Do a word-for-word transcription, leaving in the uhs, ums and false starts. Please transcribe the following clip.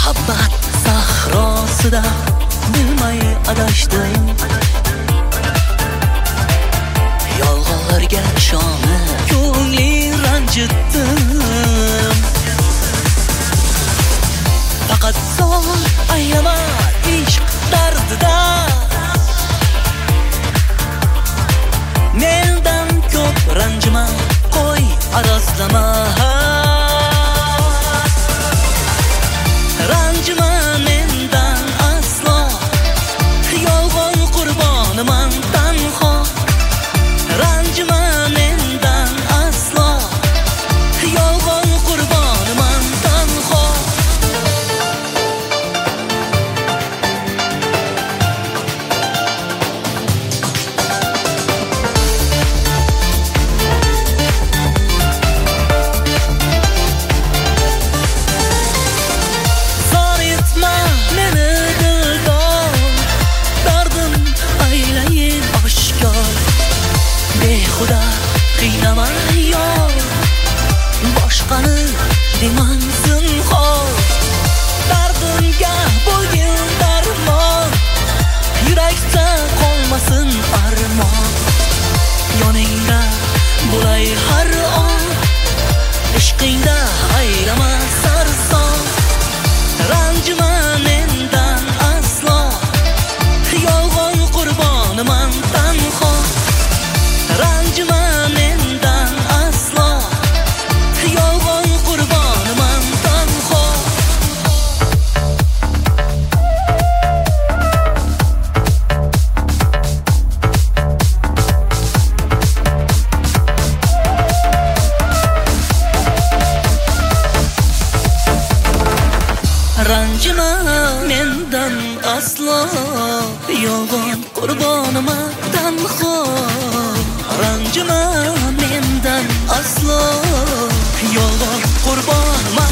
muhabbat sahrosida bilmay adashdim. Yolg'onlarga ishonib ko'ngli ranjitdim. Faqat so'l aylama ishq dardida mendan ko'p ranjima, qo'y arazlama. Ranjima mendan aslo, yolg'on qurboniman tanho. Ranjima mendan aslo, yolg'on qurboniman tanho. Xuda qiynama yor, boshqani deman zinhor. Dardimga bo'lgin darmon, yurakda qolmasin armon. Yoningda bo'lay har on, ishqingda aylama sarson. Ranjima mendan aslo, yolg'on qurboniman tanho. Ranjima mendan aslo, yolg'on qurboniman tanho. Ranjima mendan aslo, yolg'on qurboniman tanho. Ranjima mendan aslo, yolg'on qurboniman